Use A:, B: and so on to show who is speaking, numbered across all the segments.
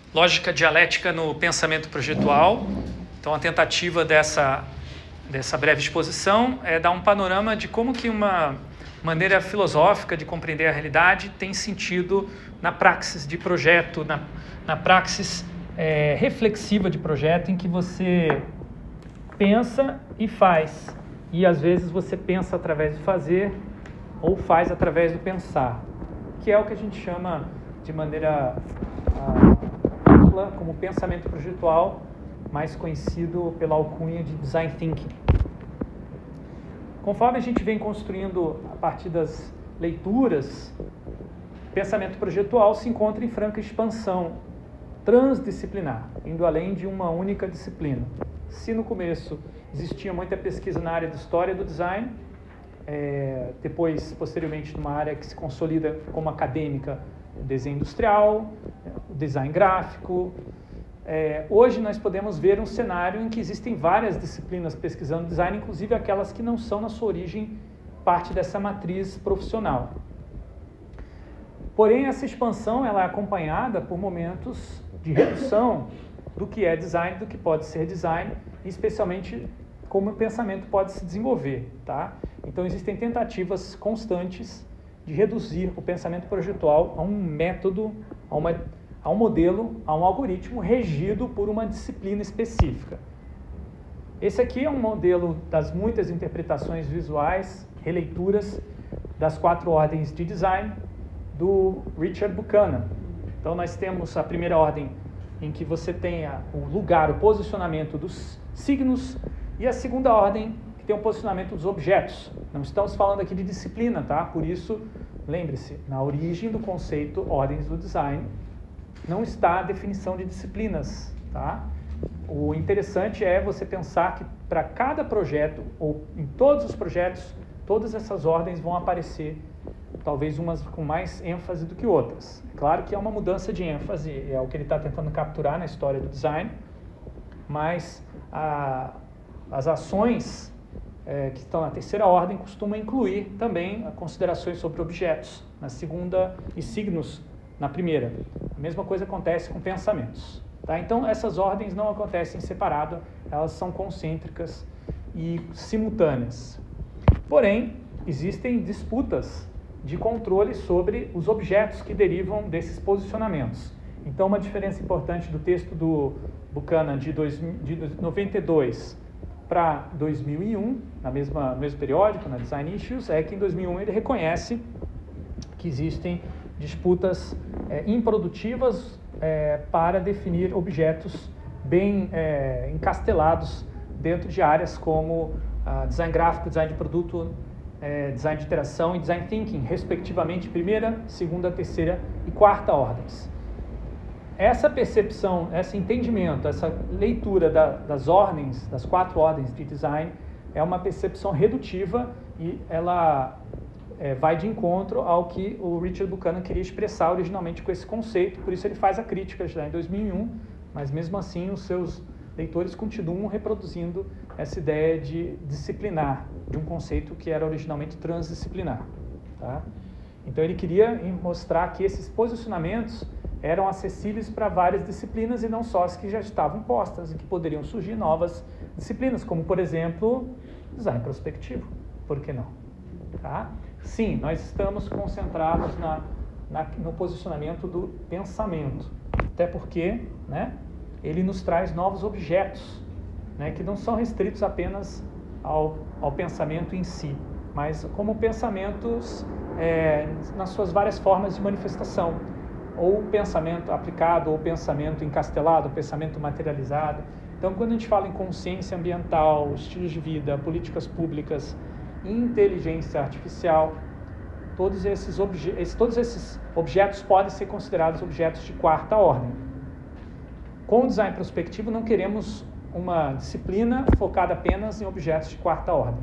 A: lógica dialética no pensamento projetual. Então, a tentativa dessa breve exposição é dar um panorama de como que uma maneira filosófica de compreender a realidade tem sentido na praxis de projeto, na praxis reflexiva de projeto, em que você pensa e faz. E, às vezes, você pensa através de fazer ou faz através do pensar, que é o que a gente chama de maneira ampla como pensamento projetual, mais conhecido pela alcunha de Design Thinking. Conforme a gente vem construindo a partir das leituras, o pensamento projetual se encontra em franca expansão transdisciplinar, indo além de uma única disciplina. Se no começo existia muita pesquisa na área de história do design, depois, posteriormente, numa área que se consolida como acadêmica, o desenho industrial, o design gráfico. Hoje nós podemos ver um cenário em que existem várias disciplinas pesquisando design, inclusive aquelas que não são, na sua origem, parte dessa matriz profissional. Porém, essa expansão ela é acompanhada por momentos de redução do que é design, do que pode ser design, e especialmente como o pensamento pode se desenvolver, tá? Então, existem tentativas constantes de reduzir o pensamento projetual a um método, a um modelo, a um algoritmo regido por uma disciplina específica. Esse aqui é um modelo das muitas interpretações visuais, releituras das 4 ordens de design do Richard Buchanan. Então, nós temos a primeira ordem em que você tem o lugar, o posicionamento dos signos, e a segunda ordem que tem o posicionamento dos objetos. Não estamos falando aqui de disciplina, tá? Por isso, lembre-se, na origem do conceito ordens do design, não está a definição de disciplinas, tá? O interessante é você pensar que para cada projeto, ou em todos os projetos, todas essas ordens vão aparecer, talvez umas com mais ênfase do que outras. Claro que é uma mudança de ênfase, é o que ele está tentando capturar na história do design, mas as ações que estão na terceira ordem costumam incluir também considerações sobre objetos na segunda e signos na primeira. A mesma coisa acontece com pensamentos. Tá? Então, essas ordens não acontecem separado, elas são concêntricas e simultâneas. Porém, existem disputas de controle sobre os objetos que derivam desses posicionamentos. Então, uma diferença importante do texto do Buchanan de 92 para 2001, no mesmo periódico, na Design Issues, é que em 2001 ele reconhece que existem disputas improdutivas para definir objetos bem encastelados dentro de áreas como design gráfico, design de produto, design de interação e design thinking, respectivamente, primeira, segunda, terceira e quarta ordens. Essa percepção, esse entendimento, essa leitura das ordens, das 4 ordens de design, é uma percepção redutiva e ela vai de encontro ao que o Richard Buchanan queria expressar originalmente com esse conceito, por isso ele faz a crítica já em 2001, mas mesmo assim os seus leitores continuam reproduzindo essa ideia de disciplinar, de um conceito que era originalmente transdisciplinar. Tá? Então ele queria mostrar que esses posicionamentos eram acessíveis para várias disciplinas e não só as que já estavam postas, e que poderiam surgir novas disciplinas, como, por exemplo, design prospectivo. Por que não? Tá? Sim, nós estamos concentrados no posicionamento do pensamento, até porque, né, ele nos traz novos objetos, né, que não são restritos apenas ao pensamento em si, mas como pensamentos nas suas várias formas de manifestação, ou pensamento aplicado, ou pensamento encastelado, pensamento materializado. Então, quando a gente fala em consciência ambiental, estilos de vida, políticas públicas, inteligência artificial, todos esses objetos podem ser considerados objetos de 4ª ordem. Com o design prospectivo, não queremos uma disciplina focada apenas em objetos de 4ª ordem.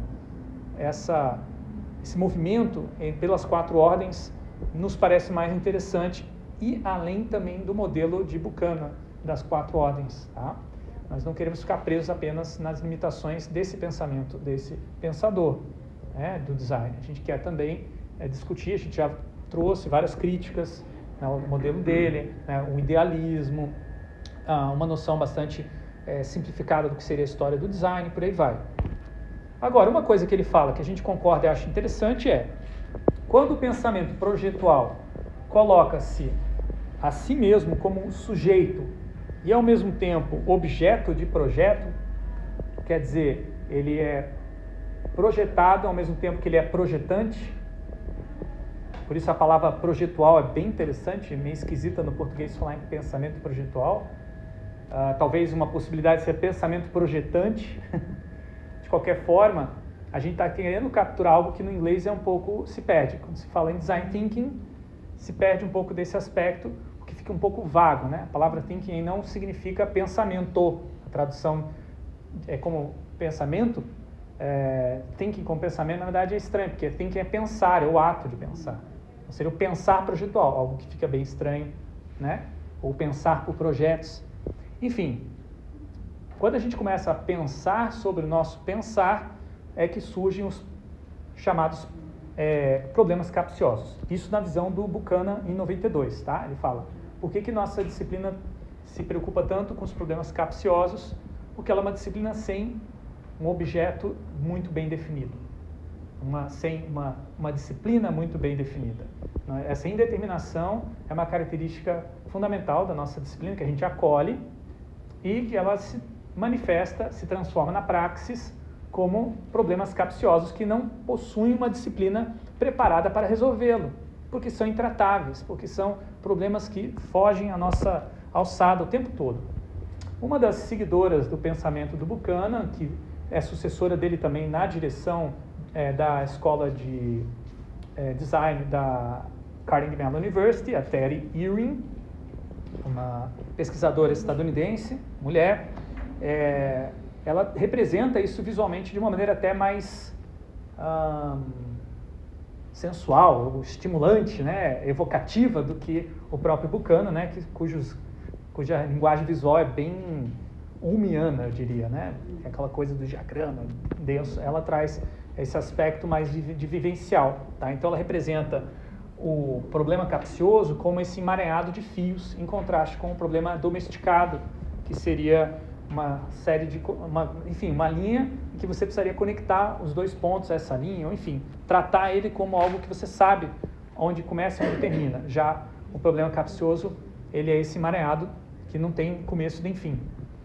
A: Esse movimento pelas 4 ordens nos parece mais interessante, e além também do modelo de Buchanan, das 4 ordens. Tá? Nós não queremos ficar presos apenas nas limitações desse pensamento, desse pensador, né, do design. A gente quer também discutir, a gente já trouxe várias críticas ao modelo dele, né, o idealismo, uma noção bastante simplificada do que seria a história do design, por aí vai. Agora, uma coisa que ele fala que a gente concorda e acha interessante é, quando o pensamento projetual coloca-se a si mesmo como sujeito e ao mesmo tempo objeto de projeto, quer dizer, ele é projetado ao mesmo tempo que ele é projetante. Por isso a palavra projetual é bem interessante, meio esquisita no português falar em pensamento projetual. Talvez uma possibilidade de ser pensamento projetante. De qualquer forma, a gente está querendo capturar algo que no inglês se perde. Quando se fala em design thinking, se perde um pouco desse aspecto, porque fica um pouco vago, né? A palavra thinking não significa pensamento. A tradução é como pensamento. Thinking com pensamento, na verdade, é estranho, porque thinking é pensar, é o ato de pensar. Ou seria o pensar projetual, algo que fica bem estranho, né? Ou pensar por projetos. Enfim, quando a gente começa a pensar sobre o nosso pensar, é que surgem os chamados problemas capciosos. Isso na visão do Buchanan em 92, tá? Ele fala, por que nossa disciplina se preocupa tanto com os problemas capciosos? Porque ela é uma disciplina sem um objeto muito bem definido, sem uma disciplina muito bem definida. Essa indeterminação é uma característica fundamental da nossa disciplina, que a gente acolhe e que ela se manifesta, se transforma na praxis como problemas capciosos que não possuem uma disciplina preparada para resolvê-lo, porque são intratáveis, porque são problemas que fogem à nossa alçada o tempo todo. Uma das seguidoras do pensamento do Buchanan, que é sucessora dele também na direção da escola de design da Carnegie Mellon University, a Terry Ewing, uma pesquisadora estadunidense, mulher. Ela representa isso visualmente de uma maneira até mais sensual, estimulante, né, evocativa do que o próprio Buchanan, né, cuja linguagem visual é bem ulmiana, eu diria, né? Aquela coisa do diagrama denso, ela traz esse aspecto mais de vivencial, tá? Então ela representa o problema capcioso como esse emaranhado de fios, em contraste com o problema domesticado, que seria uma série de, uma linha em que você precisaria conectar os dois pontos a essa linha, ou enfim, tratar ele como algo que você sabe onde começa e onde termina. Já o problema capcioso, ele é esse emaranhado que não tem começo nem fim.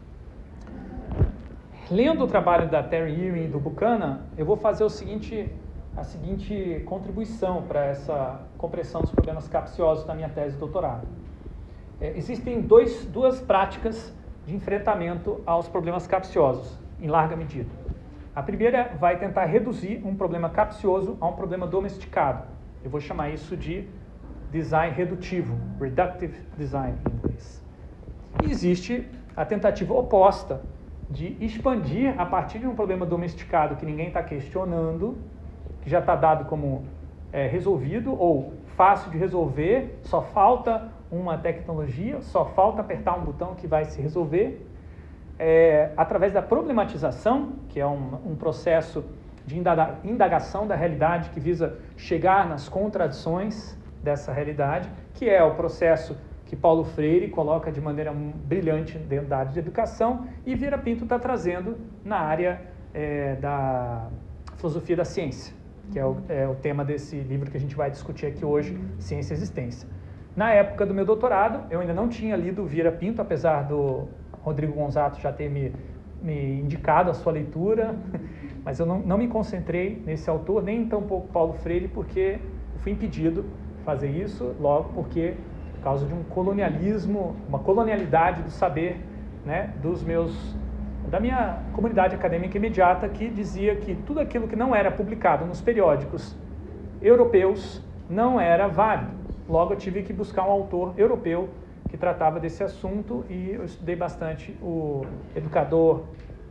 A: Lendo o trabalho da Terry Ewing e do Buchanan, eu vou fazer a seguinte contribuição para essa compreensão dos problemas capciosos da minha tese de doutorado. Existem duas práticas de enfrentamento aos problemas capciosos, em larga medida. A primeira vai tentar reduzir um problema capcioso a um problema domesticado. Eu vou chamar isso de design redutivo, reductive design em inglês. E existe a tentativa oposta, de expandir a partir de um problema domesticado que ninguém está questionando, que já está dado como resolvido ou fácil de resolver, só falta uma tecnologia, só falta apertar um botão que vai se resolver, através da problematização, que é um processo de indagação da realidade que visa chegar nas contradições dessa realidade, que é o processo que Paulo Freire coloca de maneira brilhante dentro da área de educação, e Vieira Pinto está trazendo na área da filosofia da ciência, que é o tema desse livro que a gente vai discutir aqui hoje, Ciência e Existência. Na época do meu doutorado, eu ainda não tinha lido Vieira Pinto, apesar do Rodrigo Gonzato já ter me indicado a sua leitura, mas eu não me concentrei nesse autor, nem tampouco Paulo Freire, porque eu fui impedido de fazer isso, logo porque por causa de um colonialismo, uma colonialidade do saber, né, da minha comunidade acadêmica imediata, que dizia que tudo aquilo que não era publicado nos periódicos europeus não era válido. Logo eu tive que buscar um autor europeu que tratava desse assunto, e eu estudei bastante o educador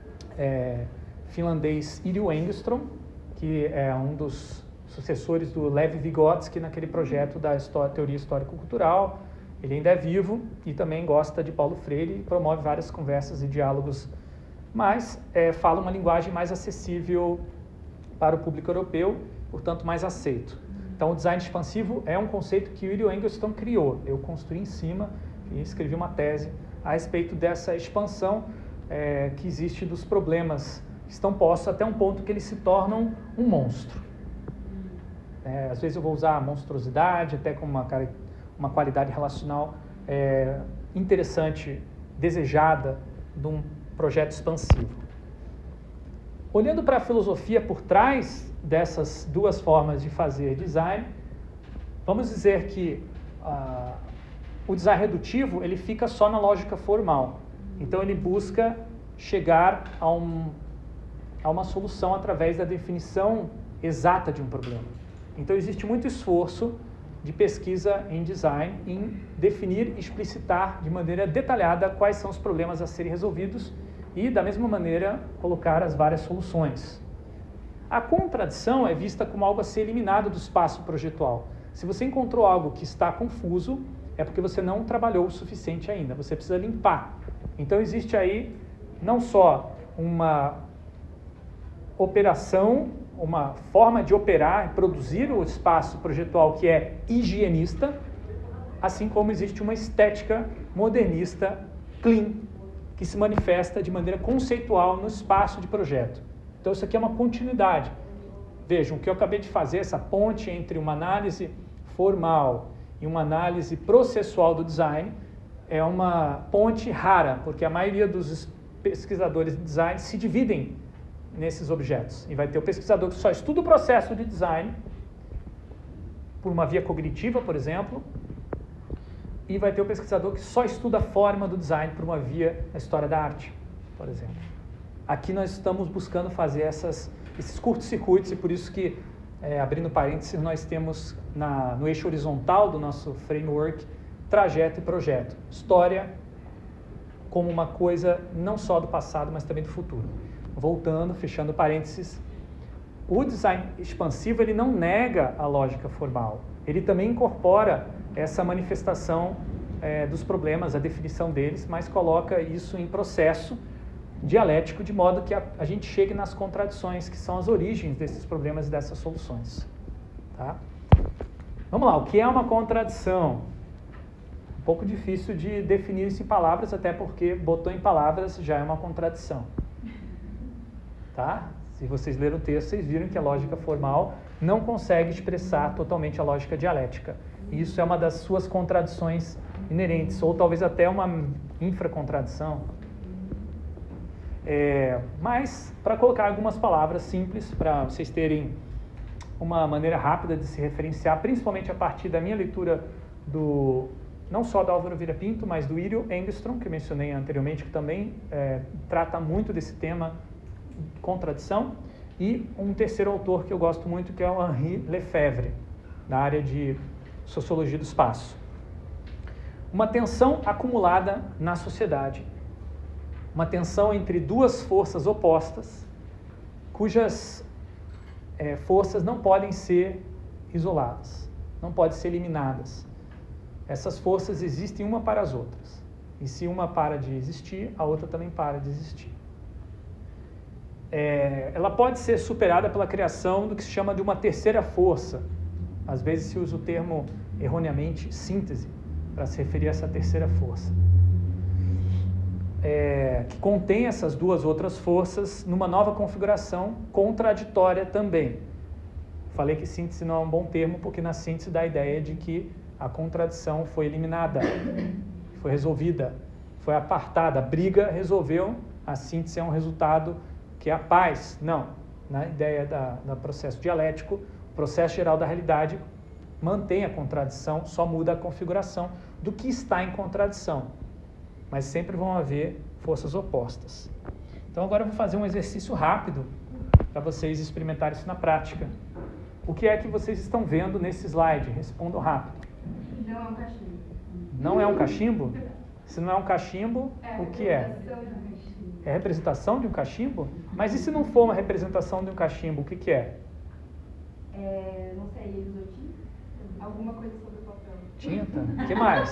A: finlandês Yrjö Engström, que é um dos sucessores do Levi Vygotsky naquele projeto da teoria histórico-cultural. Ele ainda é vivo e também gosta de Paulo Freire e promove várias conversas e diálogos, mas fala uma linguagem mais acessível para o público europeu, portanto mais aceito. Então o design expansivo é um conceito que o Yrjö Engström criou, eu construí em cima, e escrevi uma tese a respeito dessa expansão que existe dos problemas que estão postos até um ponto que eles se tornam um monstro. Às vezes eu vou usar a monstruosidade até como uma qualidade relacional interessante, desejada de um projeto expansivo. Olhando para a filosofia por trás dessas duas formas de fazer design, vamos dizer que o design redutivo ele fica só na lógica formal. Então ele busca chegar a uma solução através da definição exata de um problema. Então existe muito esforço de pesquisa em design em definir e explicitar de maneira detalhada quais são os problemas a serem resolvidos e, da mesma maneira, colocar as várias soluções. A contradição é vista como algo a ser eliminado do espaço projetual. Se você encontrou algo que está confuso, é porque você não trabalhou o suficiente ainda, você precisa limpar. Então existe aí não só uma operação, uma forma de operar e produzir o espaço projetual que é higienista, assim como existe uma estética modernista clean, que se manifesta de maneira conceitual no espaço de projeto. Então isso aqui é uma continuidade. Vejam, o que eu acabei de fazer, essa ponte entre uma análise formal e uma análise processual do design, é uma ponte rara, porque a maioria dos pesquisadores de design se dividem nesses objetos. E vai ter o pesquisador que só estuda o processo de design, por uma via cognitiva, por exemplo, e vai ter o pesquisador que só estuda a forma do design por uma via da história da arte, por exemplo. Aqui nós estamos buscando fazer esses curtos-circuitos, e por isso que, abrindo parênteses, nós temos no eixo horizontal do nosso framework, trajeto e projeto. História como uma coisa não só do passado, mas também do futuro. Voltando, fechando parênteses, o design expansivo ele não nega a lógica formal, ele também incorpora essa manifestação dos problemas, a definição deles, mas coloca isso em processo dialético, de modo que a gente chegue nas contradições, que são as origens desses problemas e dessas soluções. Tá? Vamos lá, o que é uma contradição? Um pouco difícil de definir isso em palavras, até porque botou em palavras já é uma contradição. Tá? Se vocês leram o texto, vocês viram que a lógica formal não consegue expressar totalmente a lógica dialética. E isso é uma das suas contradições inerentes, ou talvez até uma infracontradição. Mas, para colocar algumas palavras simples, para vocês terem uma maneira rápida de se referenciar, principalmente a partir da minha leitura não só do Álvaro Vieira Pinto, mas do Iriel Engström, que eu mencionei anteriormente, que também trata muito desse tema contradição, e um terceiro autor que eu gosto muito, que é o Henri Lefebvre, na área de sociologia do espaço. Uma tensão acumulada na sociedade, uma tensão entre duas forças opostas, cujas forças não podem ser isoladas, não podem ser eliminadas. Essas forças existem uma para as outras, e se uma para de existir, a outra também para de existir. Ela pode ser superada pela criação do que se chama de uma terceira força. Às vezes se usa o termo, erroneamente, síntese, para se referir a essa terceira força. Que contém essas duas outras forças numa nova configuração contraditória também. Falei que síntese não é um bom termo, porque na síntese dá a ideia de que a contradição foi eliminada, foi resolvida, foi apartada, a briga resolveu, a síntese é um resultado que é a paz. Não, na ideia do processo dialético, o processo geral da realidade mantém a contradição, só muda a configuração do que está em contradição, mas sempre vão haver forças opostas. Então agora eu vou fazer um exercício rápido para vocês experimentarem isso na prática. O que é que vocês estão vendo nesse slide? Respondam rápido.
B: Não é um cachimbo.
A: Não é um cachimbo? Se não é um cachimbo, o que é? É a representação de um cachimbo? Mas e se não for uma representação de um cachimbo, o que é?
B: Não sei, ele usou tinta? Alguma coisa sobre o papel.
A: Tinta? O que mais?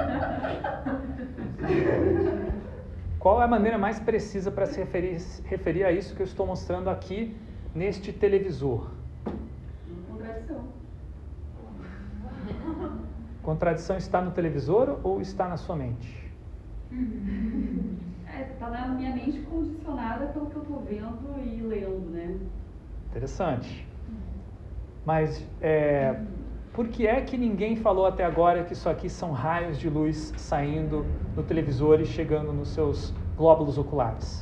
A: Qual é a maneira mais precisa para se referir a isso que eu estou mostrando aqui neste televisor?
B: Contradição.
A: Contradição está no televisor ou está na sua mente?
C: Está na minha mente condicionada pelo que eu estou vendo e lendo, né?
A: Interessante. Mas por que é que ninguém falou até agora que isso aqui são raios de luz saindo do televisor e chegando nos seus glóbulos oculares?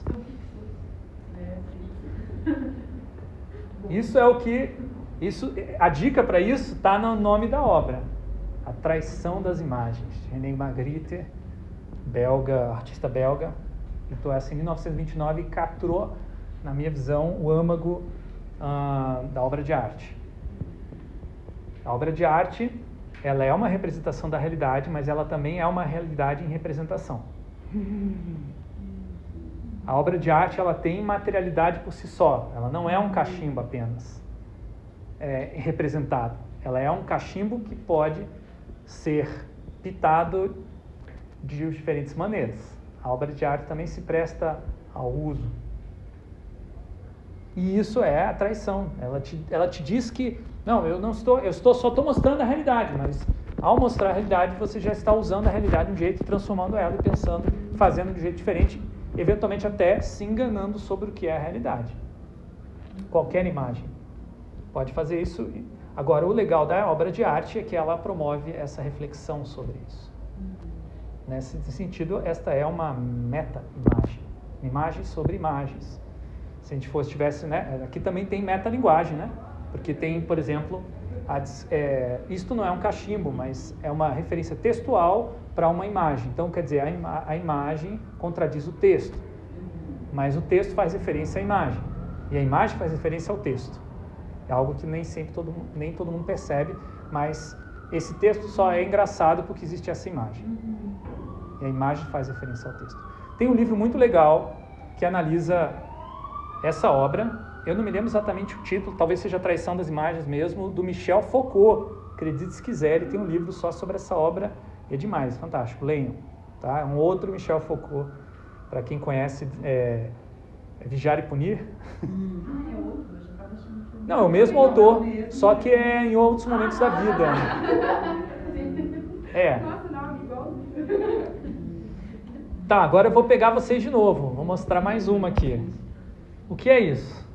A: Isso é o que... a dica para isso está no nome da obra. A Traição das Imagens. René Magritte, belga, artista belga, pintou essa em 1929 e capturou, na minha visão, o âmago da obra de arte. A obra de arte, ela é uma representação da realidade, mas ela também é uma realidade em representação. A obra de arte, ela tem materialidade por si só. Ela não é um cachimbo apenas representado. Ela é um cachimbo que pode ser pitado de diferentes maneiras. A obra de arte também se presta ao uso. E isso é a traição. Ela te diz que, não, só estou mostrando a realidade, mas ao mostrar a realidade, você já está usando a realidade de um jeito, transformando ela e pensando, fazendo de um jeito diferente, eventualmente até se enganando sobre o que é a realidade. Qualquer imagem pode fazer isso. Agora, o legal da obra de arte é que ela promove essa reflexão sobre isso. Nesse sentido, esta é uma meta-imagem. Imagem sobre imagens. Se a gente tivesse, né? Aqui também tem metalinguagem, né? Porque tem, por exemplo, isto não é um cachimbo, mas é uma referência textual para uma imagem. Então, quer dizer, a imagem contradiz o texto, mas o texto faz referência à imagem, e a imagem faz referência ao texto. É algo que nem todo mundo percebe, mas esse texto só é engraçado porque existe essa imagem. E a imagem faz referência ao texto. Tem um livro muito legal que analisa essa obra. Eu não me lembro exatamente o título, talvez seja A Traição das Imagens mesmo, do Michel Foucault. Acredite se quiser, ele tem um livro só sobre essa obra. É demais, fantástico, leiam. Tá? É um outro Michel Foucault, para quem conhece, Vigiar e Punir.
C: É outro, eu já estava achando que...
A: Não, é o mesmo autor, só que é em outros momentos da vida.
B: Nossa, não, igual.
A: Tá, agora eu vou pegar vocês de novo. Vou mostrar mais uma aqui. O que é isso?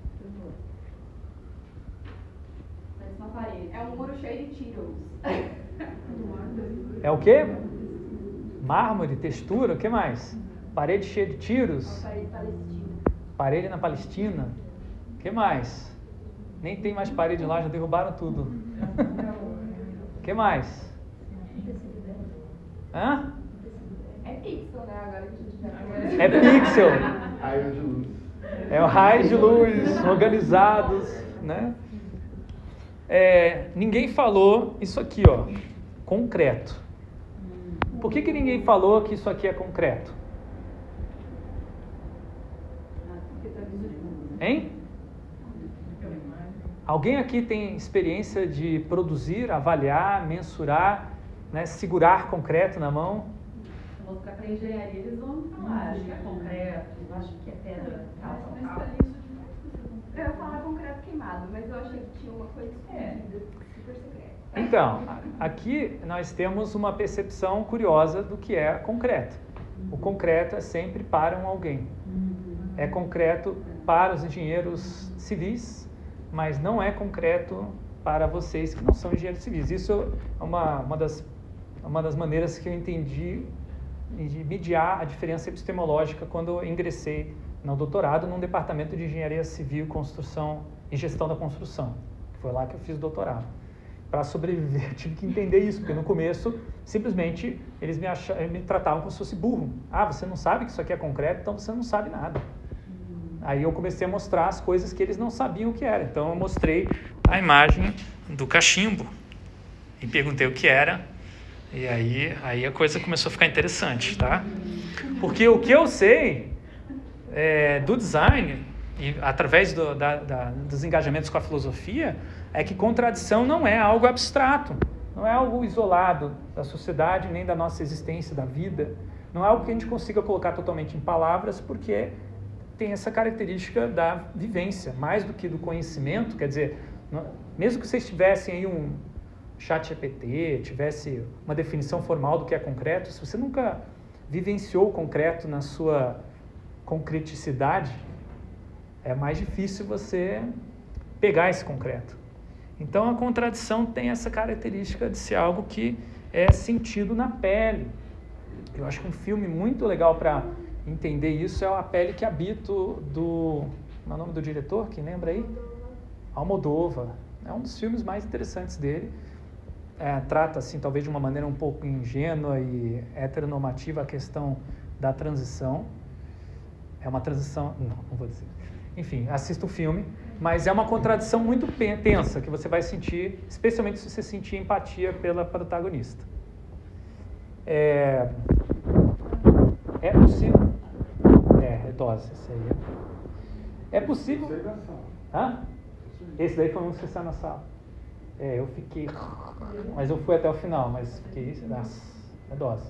C: Parece uma parede.
B: É um muro cheio de tiros.
A: É o quê? Mármore, textura, o que mais? Parede cheia de tiros?
B: Parede palestina.
A: Parede na Palestina? O que mais? Nem tem mais parede lá, já derrubaram tudo. O que mais? Hã?
B: É pixel, né? Agora que a gente já...
A: É pixel.
D: Raio de luz.
A: É o raio de luz organizados, né? Ninguém falou isso aqui, ó, concreto. Por que ninguém falou que isso aqui é concreto? Hein? Alguém aqui tem experiência de produzir, avaliar, mensurar, né, segurar concreto na mão?
C: Se eu mostrar para a engenharia, eles vão falar, acho que é concreto, acho que é pedra, tal.
B: Eu ia falar concreto queimado, mas eu achei que tinha uma coisa escondida, super secreta.
A: Então, aqui nós temos uma percepção curiosa do que é concreto. O concreto é sempre para alguém. É concreto para os engenheiros civis, mas não é concreto para vocês que não são engenheiros civis. Isso é uma das maneiras que eu entendi de mediar a diferença epistemológica quando eu ingressei no doutorado num departamento de engenharia civil, construção e gestão da construção. Foi lá que eu fiz o doutorado. Para sobreviver, eu tive que entender isso, porque no começo, simplesmente, eles me tratavam como se fosse burro. Ah, você não sabe que isso aqui é concreto, então você não sabe nada. Aí eu comecei a mostrar as coisas que eles não sabiam o que era. Então eu mostrei a imagem do cachimbo e perguntei o que era. E aí a coisa começou a ficar interessante, tá? Porque o que eu sei do design, e através dos engajamentos com a filosofia, é que contradição não é algo abstrato, não é algo isolado da sociedade, nem da nossa existência, da vida. Não é algo que a gente consiga colocar totalmente em palavras, porque tem essa característica da vivência, mais do que do conhecimento. Quer dizer, mesmo que vocês tivessem aí ChatGPT tivesse uma definição formal do que é concreto, se você nunca vivenciou o concreto na sua concreticidade, é mais difícil você pegar esse concreto. Então a contradição tem essa característica de ser algo que é sentido na pele. Eu acho que um filme muito legal para entender isso é A Pele que Habito, do... Qual é o nome do diretor? Quem lembra aí? Almodóvar. É um dos filmes mais interessantes dele. Trata, assim, talvez de uma maneira um pouco ingênua e heteronormativa a questão da transição. É uma transição... Não vou dizer. Enfim, assista o filme. Mas é uma contradição muito tensa que você vai sentir, especialmente se você sentir empatia pela protagonista. É possível... É dose, isso aí. É possível... Hã? Esse daí foi um que você saiu na sala. Eu fiquei... Mas eu fui até o final, mas fiquei... É dose.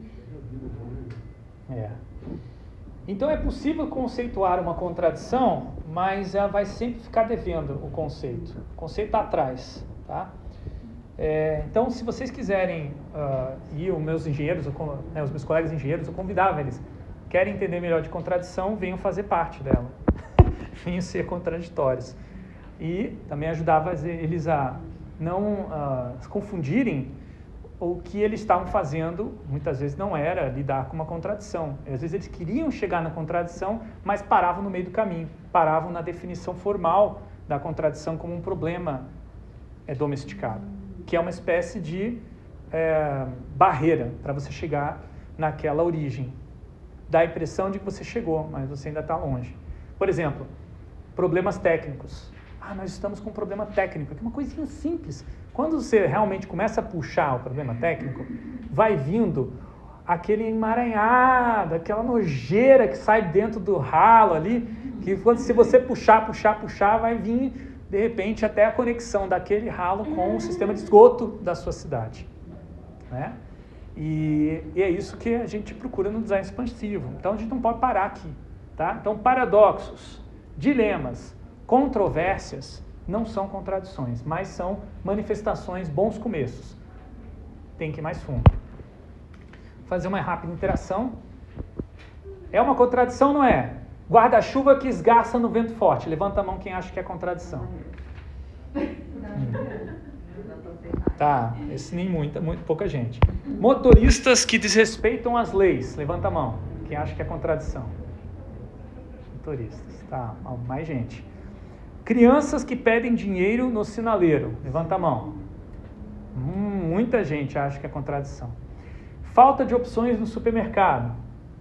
A: Então é possível conceituar uma contradição, mas ela vai sempre ficar devendo o conceito. O conceito está atrás, tá? Então, se vocês quiserem, e os meus engenheiros, os meus colegas engenheiros, eu convidava eles, querem entender melhor de contradição, venham fazer parte dela. Venham ser contraditórios. E também ajudava eles a não se confundirem o que eles estavam fazendo, muitas vezes não era lidar com uma contradição. Às vezes eles queriam chegar na contradição, mas paravam no meio do caminho, paravam na definição formal da contradição como um problema domesticado, que é uma espécie de barreira para você chegar naquela origem. Dá a impressão de que você chegou, mas você ainda está longe. Por exemplo, problemas técnicos. Nós estamos com um problema técnico, que é uma coisinha simples. Quando você realmente começa a puxar o problema técnico, vai vindo aquele emaranhado, aquela nojeira que sai dentro do ralo ali, que se você puxar, vai vir, de repente, até a conexão daquele ralo com o sistema de esgoto da sua cidade. Né? E é isso que a gente procura no design expansivo. Então, a gente não pode parar aqui. Tá? Então, paradoxos, dilemas, controvérsias não são contradições, mas são manifestações, bons começos. Tem que ir mais fundo. Vou fazer uma rápida interação. É uma contradição, não é? Guarda-chuva que esgarça no vento forte. Levanta a mão quem acha que é contradição. Tá, esse nem muito pouca gente. Motoristas que desrespeitam as leis. Levanta a mão quem acha que é contradição. Motoristas, tá, mais gente. Crianças que pedem dinheiro no sinaleiro. Levanta a mão. Muita gente acha que é contradição. Falta de opções no supermercado.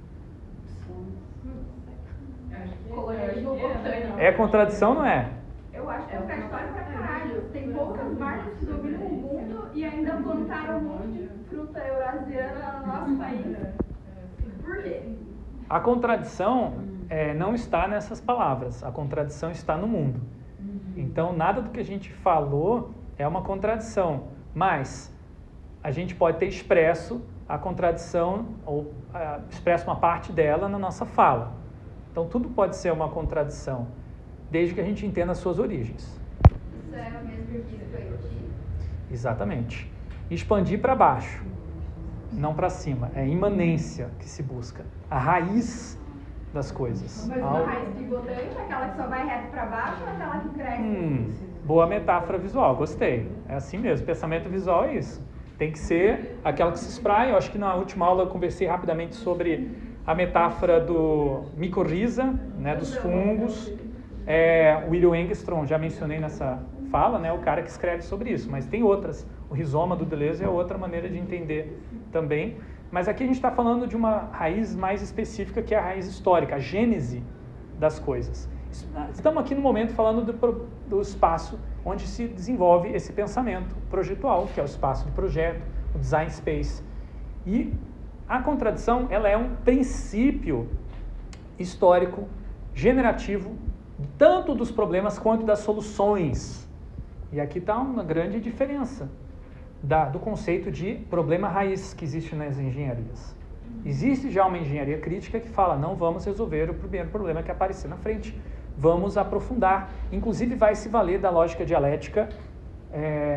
A: É contradição, não é?
B: Eu acho que é contraditório pra caralho. Tem poucas marcas que dominam o mundo e ainda plantaram um monte de fruta eurasiana no nosso país. Por quê?
A: A contradição não está nessas palavras. A contradição está no mundo. Então, nada do que a gente falou é uma contradição. Mas a gente pode ter expresso a contradição ou expresso uma parte dela na nossa fala. Então, tudo pode ser uma contradição, desde que a gente entenda as suas origens.
B: Isso é o mesmo que expandir?
A: Exatamente. Expandir para baixo, não para cima. É imanência que se busca. A raiz das coisas.
B: Mas uma raiz pivotante, aquela que só vai reto para baixo ou aquela que cresce?
A: Boa metáfora visual, gostei. É assim mesmo, pensamento visual é isso. Tem que ser aquela que se espraia. Eu acho que na última aula eu conversei rapidamente sobre a metáfora do micorriza, né, dos fungos. O William Engstrom, já mencionei nessa fala, né, o cara que escreve sobre isso, mas tem outras. O rizoma do Deleuze é outra maneira de entender também. Mas aqui a gente está falando de uma raiz mais específica, que é a raiz histórica, a gênese das coisas. Estamos aqui no momento falando do espaço onde se desenvolve esse pensamento projetual, que é o espaço de projeto, o design space. E a contradição, ela é um princípio histórico, generativo, tanto dos problemas quanto das soluções. E aqui está uma grande diferença do conceito de problema raiz que existe nas engenharias. Existe já uma engenharia crítica que fala, não vamos resolver o primeiro problema que aparecer na frente, vamos aprofundar. Inclusive vai se valer da lógica dialética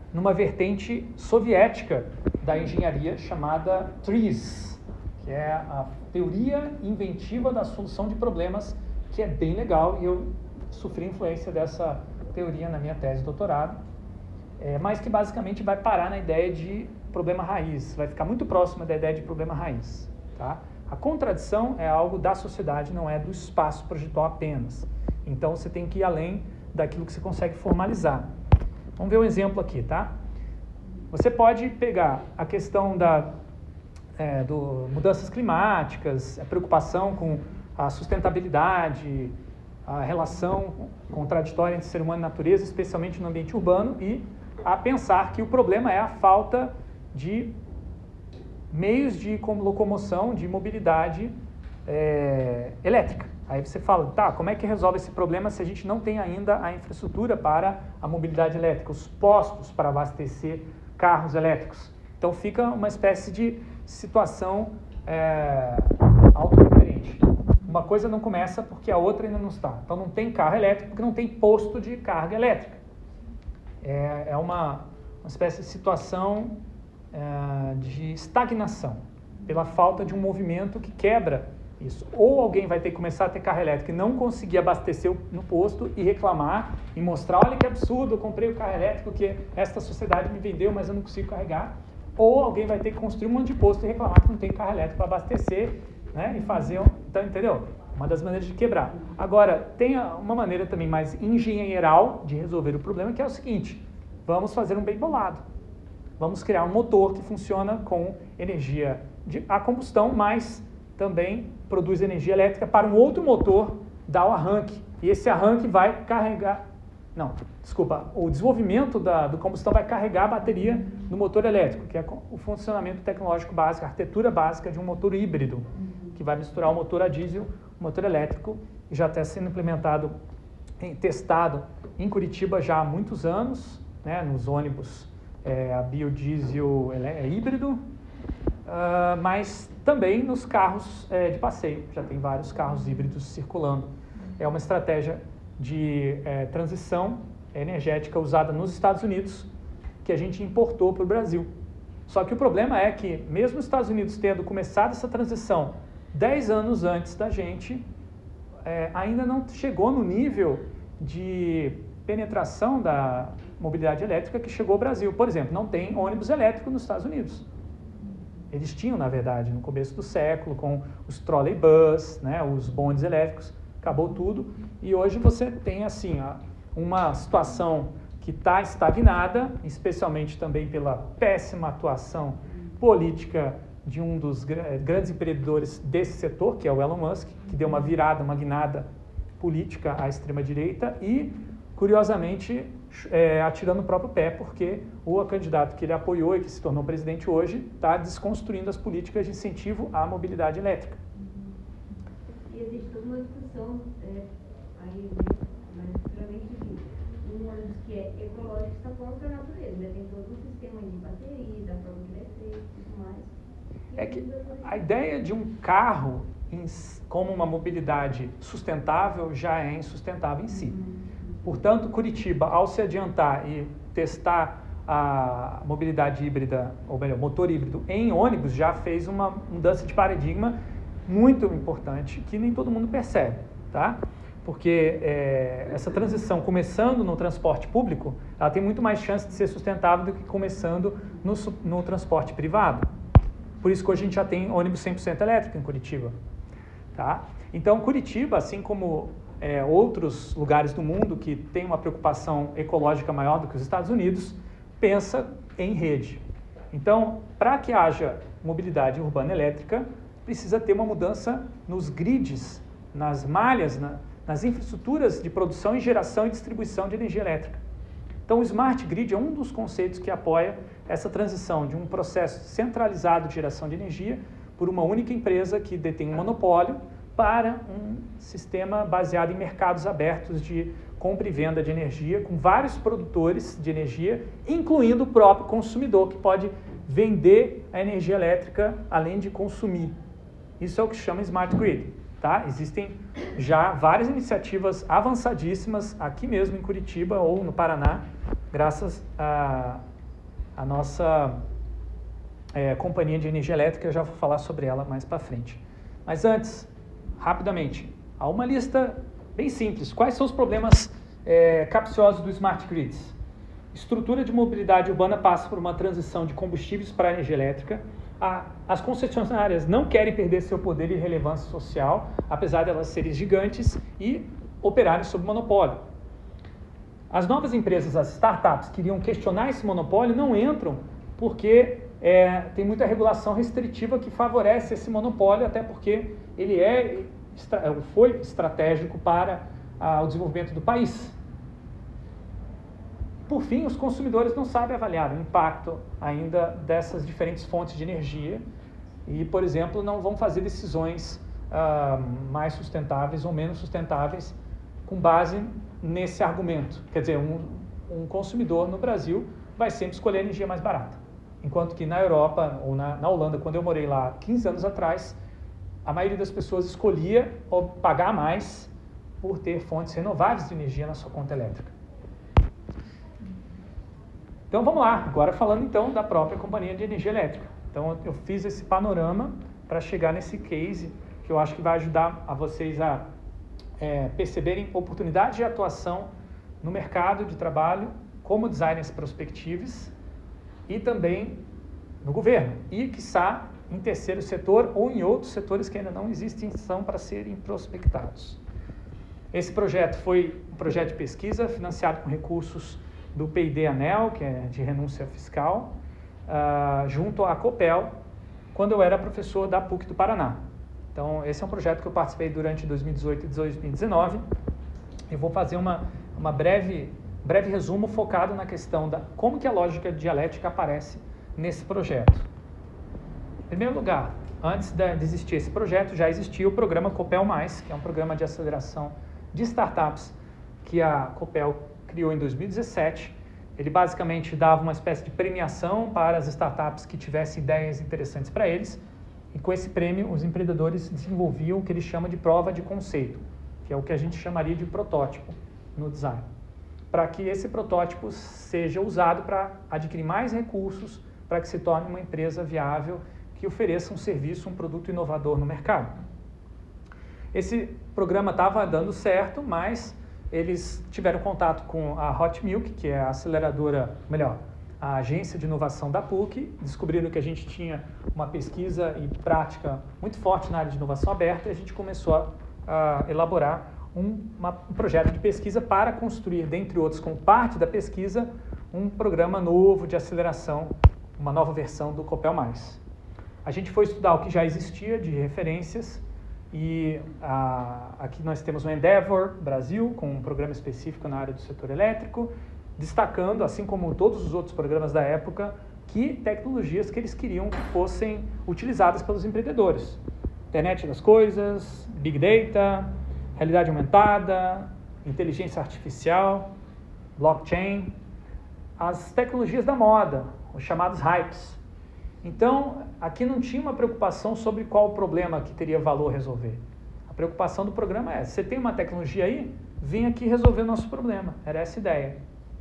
A: numa vertente soviética da engenharia chamada TRIZ, que é a teoria inventiva da solução de problemas, que é bem legal, e eu sofri influência dessa teoria na minha tese de doutorado, mas que basicamente vai parar na ideia de problema raiz, vai ficar muito próxima da ideia de problema raiz. Tá? A contradição é algo da sociedade, não é do espaço projetual apenas. Então você tem que ir além daquilo que você consegue formalizar. Vamos ver um exemplo aqui, tá? Você pode pegar a questão do mudanças climáticas, a preocupação com a sustentabilidade, a relação contraditória entre ser humano e natureza, especialmente no ambiente urbano, e a pensar que o problema é a falta de meios de locomoção, de mobilidade elétrica. Aí você fala, tá, como é que resolve esse problema se a gente não tem ainda a infraestrutura para a mobilidade elétrica, os postos para abastecer carros elétricos? Então fica uma espécie de situação autorreferente. Uma coisa não começa porque a outra ainda não está. Então não tem carro elétrico porque não tem posto de carga elétrica. É uma espécie de situação de estagnação, pela falta de um movimento que quebra isso. Ou alguém vai ter que começar a ter carro elétrico e não conseguir abastecer no posto e reclamar e mostrar, olha que absurdo, eu comprei o carro elétrico que esta sociedade me vendeu, mas eu não consigo carregar. Ou alguém vai ter que construir um monte de posto e reclamar que não tem carro elétrico para abastecer, né, e fazer... Então, entendeu? Uma das maneiras de quebrar. Agora, tem uma maneira também mais engenheiral de resolver o problema, que é o seguinte: vamos fazer um bem bolado. Vamos criar um motor que funciona com energia a combustão, mas também produz energia elétrica para um outro motor dar o arranque. E esse arranque vai carregar... Não, desculpa. O desenvolvimento do combustão vai carregar a bateria do motor elétrico, que é o funcionamento tecnológico básico, a arquitetura básica de um motor híbrido, que vai misturar o motor a diesel, o motor elétrico, e já está sendo implementado, testado em Curitiba já há muitos anos, né, nos ônibus a biodiesel híbrido, mas também nos carros de passeio. Já tem vários carros híbridos circulando. É uma estratégia de transição energética usada nos Estados Unidos, que a gente importou para o Brasil. Só que o problema é que, mesmo os Estados Unidos tendo começado essa transição 10 anos antes da gente, ainda não chegou no nível de penetração da mobilidade elétrica que chegou ao Brasil. Por exemplo, não tem ônibus elétrico nos Estados Unidos. Eles tinham, na verdade, no começo do século, com os trolleybus, né, os bondes elétricos, acabou tudo, e hoje você tem assim uma situação que está estagnada, especialmente também pela péssima atuação política de um dos grandes empreendedores desse setor, que é o Elon Musk, que deu uma virada, uma guinada política à extrema-direita e, curiosamente, atirando no próprio pé, porque o candidato que ele apoiou e que se tornou presidente hoje está desconstruindo as políticas de incentivo à mobilidade elétrica.
D: E existe toda uma discussão aí, mas puramente assim, um ônibus que é ecológico está contra a natureza, né? Tem todo um sistema de bateria, da forma que ele é feito e tudo mais.
A: É que a ideia de um carro como uma mobilidade sustentável já é insustentável em si. Portanto, Curitiba, ao se adiantar e testar a mobilidade híbrida, ou melhor, motor híbrido em ônibus, já fez uma mudança de paradigma muito importante que nem todo mundo percebe, tá? Porque essa transição começando no transporte público, ela tem muito mais chance de ser sustentável do que começando no transporte privado. Por isso que hoje a gente já tem ônibus 100% elétrico em Curitiba, tá? Então, Curitiba, assim como outros lugares do mundo que têm uma preocupação ecológica maior do que os Estados Unidos, pensa em rede. Então, para que haja mobilidade urbana elétrica, precisa ter uma mudança nos grids, nas malhas, nas infraestruturas de produção e geração e distribuição de energia elétrica. Então, o Smart Grid é um dos conceitos que apoia essa transição de um processo centralizado de geração de energia por uma única empresa que detém um monopólio para um sistema baseado em mercados abertos de compra e venda de energia, com vários produtores de energia, incluindo o próprio consumidor, que pode vender a energia elétrica além de consumir. Isso é o que chama Smart Grid. Tá? Existem já várias iniciativas avançadíssimas aqui mesmo em Curitiba ou no Paraná, graças a nossa companhia de energia elétrica. Eu já vou falar sobre ela mais para frente. Mas antes, rapidamente, há uma lista bem simples. Quais são os problemas capciosos do Smart Grids? Estrutura de mobilidade urbana passa por uma transição de combustíveis para a energia elétrica. As concessionárias não querem perder seu poder e relevância social, apesar de elas serem gigantes e operarem sob monopólio. As novas empresas, as startups, que iriam questionar esse monopólio, não entram porque tem muita regulação restritiva que favorece esse monopólio, até porque ele foi estratégico para o desenvolvimento do país. Por fim, os consumidores não sabem avaliar o impacto ainda dessas diferentes fontes de energia e, por exemplo, não vão fazer decisões mais sustentáveis ou menos sustentáveis com base nesse argumento. Quer dizer, um consumidor no Brasil vai sempre escolher a energia mais barata. Enquanto que na Europa ou na Holanda, quando eu morei lá 15 anos atrás, a maioria das pessoas escolhia pagar mais por ter fontes renováveis de energia na sua conta elétrica. Então vamos lá, agora falando então da própria companhia de energia elétrica. Então eu fiz esse panorama para chegar nesse case que eu acho que vai ajudar a vocês a perceberem oportunidades de atuação no mercado de trabalho como designers prospectives e também no governo e, quiçá, em terceiro setor ou em outros setores que ainda não existem são para serem prospectados. Esse projeto foi um projeto de pesquisa financiado com recursos do PID-ANEL, que é de renúncia fiscal, junto à Copel, quando eu era professor da PUC do Paraná. Então, esse é um projeto que eu participei durante 2018 e 2019. Eu vou fazer uma breve resumo focado na questão da como que a lógica dialética aparece nesse projeto. Em primeiro lugar, antes de existir esse projeto, já existia o programa Copel+, que é um programa de aceleração de startups que a Copel criou em 2017. Ele basicamente dava uma espécie de premiação para as startups que tivessem ideias interessantes para eles, e com esse prêmio os empreendedores desenvolviam o que ele chama de prova de conceito, que é o que a gente chamaria de protótipo no design, para que esse protótipo seja usado para adquirir mais recursos para que se torne uma empresa viável que ofereça um serviço, um produto inovador no mercado. Esse programa estava dando certo, mas eles tiveram contato com a Hot Milk, que é a aceleradora, a agência de inovação da PUC, descobriram que a gente tinha uma pesquisa e prática muito forte na área de inovação aberta e a gente começou a elaborar um projeto de pesquisa para construir, dentre outros, como parte da pesquisa, um programa novo de aceleração, uma nova versão do Copel+. A gente foi estudar o que já existia de referências e aqui nós temos o Endeavor Brasil, com um programa específico na área do setor elétrico, destacando, assim como todos os outros programas da época, que tecnologias que eles queriam que fossem utilizadas pelos empreendedores. Internet das coisas, Big Data, realidade aumentada, inteligência artificial, blockchain, as tecnologias da moda, os chamados hypes. Então, aqui não tinha uma preocupação sobre qual problema que teria valor resolver. A preocupação do programa é, você tem uma tecnologia aí, vem aqui resolver o nosso problema. Era essa a ideia.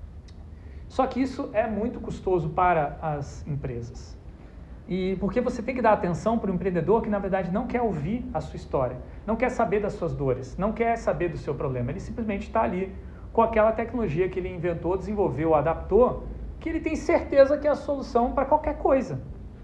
A: Só que isso é muito custoso para as empresas. E porque você tem que dar atenção para o empreendedor que, na verdade, não quer ouvir a sua história, não quer saber das suas dores, não quer saber do seu problema. Ele simplesmente está ali com aquela tecnologia que ele inventou, desenvolveu, adaptou, que ele tem certeza que é a solução para qualquer coisa.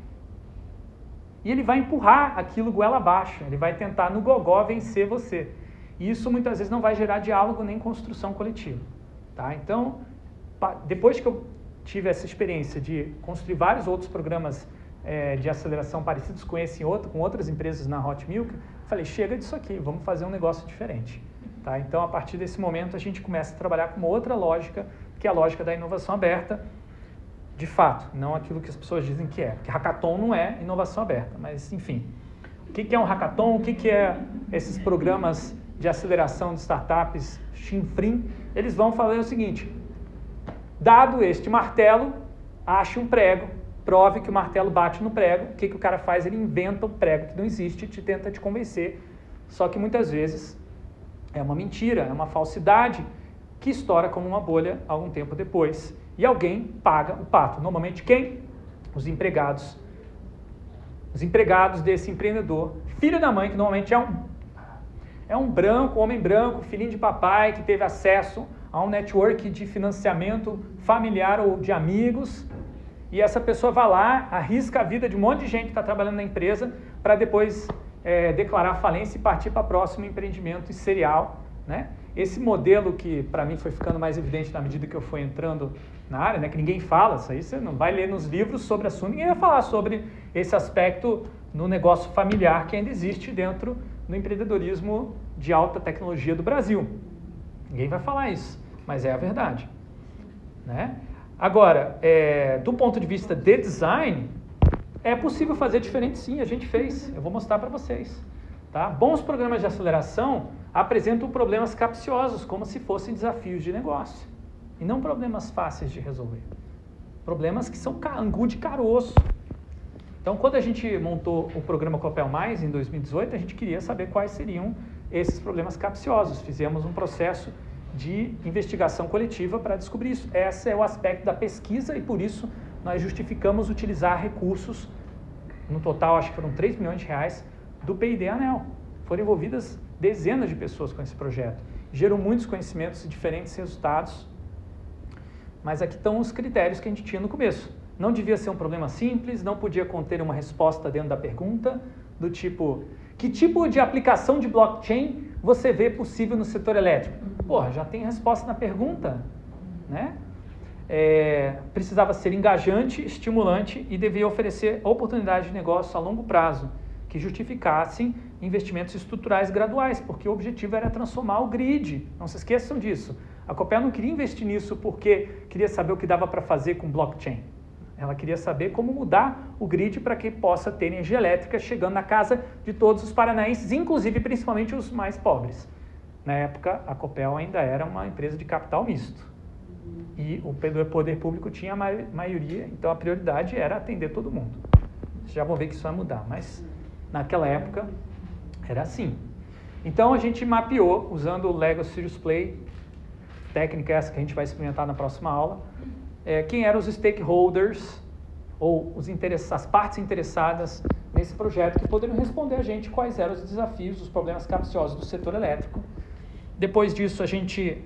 A: E ele vai empurrar aquilo goela abaixo, ele vai tentar no gogó vencer você. E isso muitas vezes não vai gerar diálogo nem construção coletiva. Tá? Então, depois que eu tive essa experiência de construir vários outros programas de aceleração parecidos com esse com outras empresas na Hot Milk, falei, chega disso aqui, vamos fazer um negócio diferente. Tá? Então, a partir desse momento, a gente começa a trabalhar com uma outra lógica, que é a lógica da inovação aberta, de fato, não aquilo que as pessoas dizem que é. Porque hackathon não é inovação aberta, mas enfim. O que é um hackathon? O que é esses programas de aceleração de startups, chinfrim? Eles vão falar o seguinte, dado este martelo, ache um prego, prove que o martelo bate no prego. O que o cara faz? Ele inventa um prego que não existe e tenta te convencer. Só que muitas vezes é uma mentira, é uma falsidade que estoura como uma bolha algum tempo depois. e alguém paga o pato. Normalmente quem? Os empregados. Os empregados desse empreendedor, filho da mãe, que normalmente é um branco, homem branco, filhinho de papai, que teve acesso a um network de financiamento familiar ou de amigos, e essa pessoa vai lá, arrisca a vida de um monte de gente que está trabalhando na empresa para depois declarar falência e partir para o próximo empreendimento serial, né? Esse modelo que para mim foi ficando mais evidente na medida que eu fui entrando na área, né? Que ninguém fala, isso aí você não vai ler nos livros sobre assunto, ninguém vai falar sobre esse aspecto no negócio familiar que ainda existe dentro do empreendedorismo de alta tecnologia do Brasil. Ninguém vai falar isso, mas é a verdade, né? Agora, do ponto de vista de design, é possível fazer diferente sim, a gente fez, eu vou mostrar para vocês. Tá? Bons programas de aceleração apresentam problemas capciosos, como se fossem desafios de negócio, e não problemas fáceis de resolver. Problemas que são angu de caroço. Então, quando a gente montou o programa Copel Mais, em 2018, a gente queria saber quais seriam esses problemas capciosos. Fizemos um processo de investigação coletiva para descobrir isso. Esse é o aspecto da pesquisa e, por isso, nós justificamos utilizar recursos, no total, acho que foram 3 milhões de reais, do P&D ANEEL. Foram envolvidas dezenas de pessoas com esse projeto. Gerou muitos conhecimentos e diferentes resultados, mas aqui estão os critérios que a gente tinha no começo. Não devia ser um problema simples, não podia conter uma resposta dentro da pergunta, do tipo, que tipo de aplicação de blockchain você vê possível no setor elétrico? Porra, já tem resposta na pergunta, né? Precisava ser engajante, estimulante e devia oferecer oportunidades de negócio a longo prazo, que justificassem investimentos estruturais graduais, porque o objetivo era transformar o grid. Não se esqueçam disso. A Copel não queria investir nisso porque queria saber o que dava para fazer com blockchain. Ela queria saber como mudar o grid para que possa ter energia elétrica chegando na casa de todos os paranaenses, inclusive principalmente os mais pobres. Na época, a Copel ainda era uma empresa de capital misto. E o poder público tinha a maioria, então a prioridade era atender todo mundo. Vocês já vão ver que isso vai mudar, mas naquela época era assim. Então a gente mapeou, usando o Lego Serious Play, técnica essa que a gente vai experimentar na próxima aula, quem eram os stakeholders, ou as partes interessadas nesse projeto, que poderiam responder a gente quais eram os desafios, os problemas capciosos do setor elétrico. Depois disso, a gente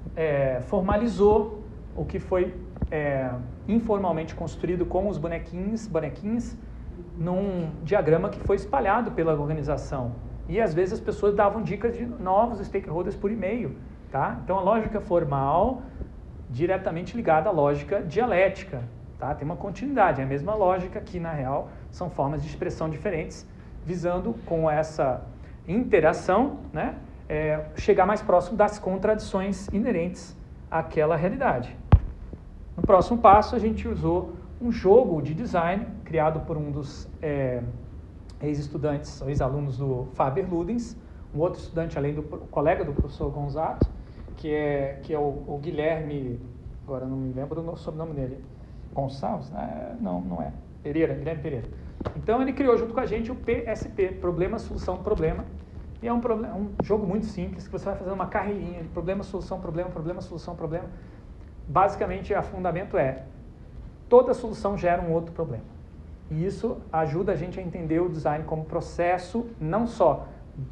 A: formalizou o que foi informalmente construído com os bonequinhos, num diagrama que foi espalhado pela organização. E, às vezes, as pessoas davam dicas de novos stakeholders por e-mail. Tá? Então, a lógica formal diretamente ligada à lógica dialética. Tá? Tem uma continuidade, é a mesma lógica que, na real, são formas de expressão diferentes, visando, com essa interação, né, chegar mais próximo das contradições inerentes àquela realidade. No próximo passo, a gente usou um jogo de design criado por um dos ex-estudantes, ex-alunos do Faber Ludens, um outro estudante, além do colega do professor Gonzato, que é o Guilherme, agora não me lembro o sobrenome dele, Gonçalves? Não é, Guilherme Pereira. Então ele criou junto com a gente o PSP, Problema, Solução, Problema, e é um jogo muito simples, que você vai fazendo uma carreirinha de problema, solução, problema, problema, solução, problema. Basicamente, o fundamento toda solução gera um outro problema. E isso ajuda a gente a entender o design como processo, não só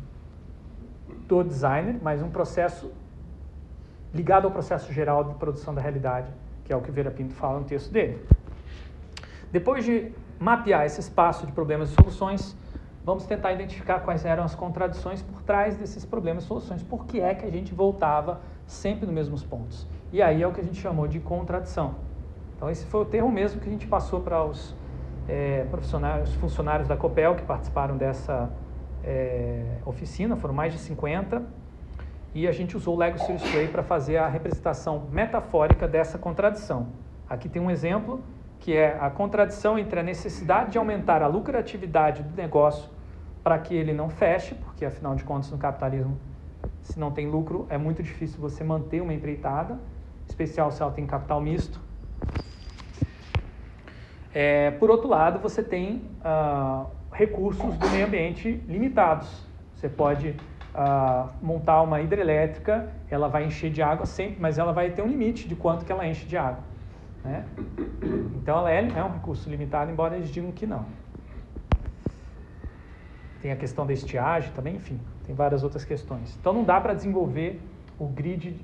A: do designer, mas um processo ligado ao processo geral de produção da realidade, que é o que Vera Pinto fala no texto dele. Depois de mapear esse espaço de problemas e soluções, vamos tentar identificar quais eram as contradições por trás desses problemas e soluções. Por que é que a gente voltava sempre nos mesmos pontos? E aí é o que a gente chamou de contradição. Então esse foi o termo mesmo que a gente passou para os funcionários da Copel que participaram dessa oficina, foram mais de 50, e a gente usou o Lego Serious Play para fazer a representação metafórica dessa contradição. Aqui tem um exemplo, que é a contradição entre a necessidade de aumentar a lucratividade do negócio para que ele não feche, porque afinal de contas no capitalismo, se não tem lucro, é muito difícil você manter uma empreitada, em especial se ela tem capital misto. Por outro lado, você tem recursos do meio ambiente limitados. Você pode montar uma hidrelétrica, ela vai encher de água sempre, mas ela vai ter um limite de quanto que ela enche de água. né? Então ela é um recurso limitado, embora eles digam que não. Tem a questão da estiagem também, enfim, tem várias outras questões. Então não dá para desenvolver o grid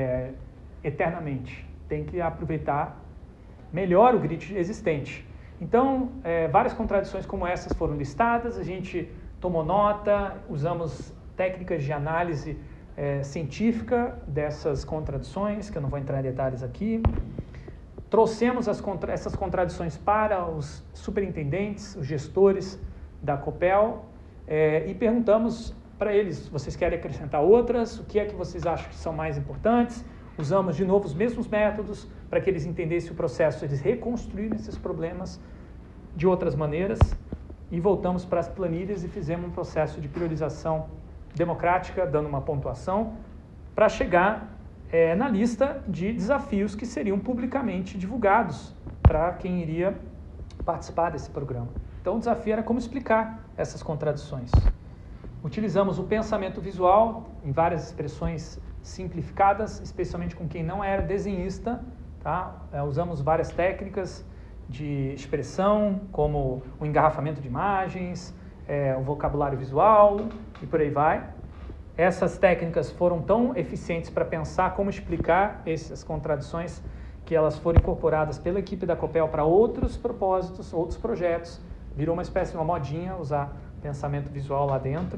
A: eternamente. Tem que aproveitar melhor o grid existente. Então, várias contradições como essas foram listadas, a gente tomou nota, usamos técnicas de análise científica dessas contradições, que eu não vou entrar em detalhes aqui. Trouxemos essas contradições para os superintendentes, os gestores da Copel, e perguntamos para eles, vocês querem acrescentar outras? O que é que vocês acham que são mais importantes? Usamos de novo os mesmos métodos para que eles entendessem o processo, eles reconstruíram esses problemas de outras maneiras, e voltamos para as planilhas e fizemos um processo de priorização democrática, dando uma pontuação, para chegar na lista de desafios que seriam publicamente divulgados para quem iria participar desse programa. Então o desafio era como explicar essas contradições. Utilizamos o pensamento visual em várias expressões simplificadas, especialmente com quem não era desenhista, tá? Usamos várias técnicas de expressão, como o engarrafamento de imagens, o vocabulário visual e por aí vai. Essas técnicas foram tão eficientes para pensar como explicar essas contradições que elas foram incorporadas pela equipe da Copel para outros propósitos, outros projetos. Virou uma espécie de uma modinha usar pensamento visual lá dentro,